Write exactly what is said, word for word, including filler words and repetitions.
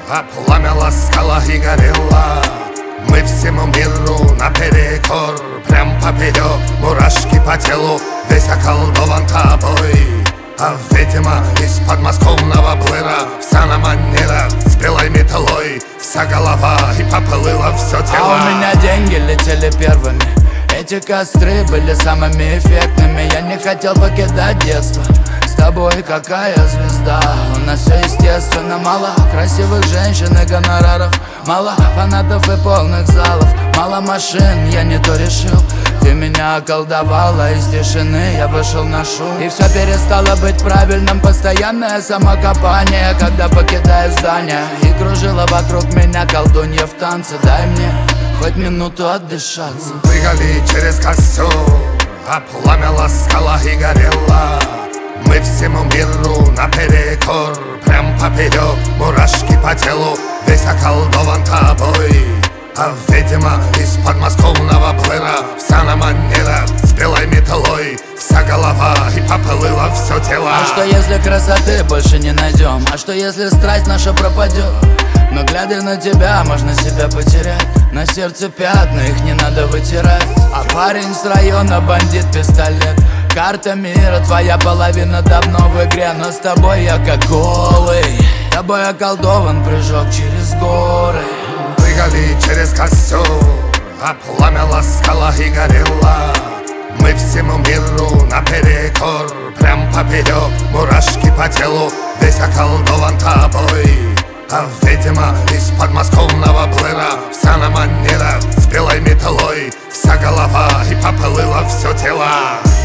а пламя ласкало и горело. Мы всему миру наперекор, прям поперек, мурашки по телу, весь околдован тобой. А видимо, из подмосковного блыра вся на манера с белой металлой, вся голова и поплыла все тело. А у меня деньги летели первыми, эти костры были самыми эффектными. Я не хотел покидать детство, с тобой какая звезда. У нас все естественно, мало красивых женщин и гонораров, мало фанатов и полных залов, мало машин, я не то решил. Ты меня околдовала, из тишины я вышел на шум, и все перестало быть правильным. Постоянное самокопание, когда покидаю здание, и кружила вокруг меня колдунья в танце. Дай мне хоть минуту отдышаться. Прыгали через костер, а пламя ласкало и горело. Мы всему миру наперекор, прям поперек, мурашки по телу, весь околдован тобой. А видимо, из подмосковного блыра вся на манера с белой металлой, вся голова и поплыла все тело. А что если красоты больше не найдем? А что если страсть наша пропадет? Но глядя на тебя, можно себя потерять. На сердце пятна, их не надо вытирать. А парень с района, бандит, пистолет. Карта мира, твоя половина давно в игре. Но с тобой я как голый, тобой околдован прыжок через горы. Прыгали через костер, а пламя ласкало и горело. Мы всему миру наперекор, прям поперек, мурашки по телу, весь околдован тобой. А видимо, из подмосковного блыра вся на манера с белой металлой, вся голова и поплыла все тело.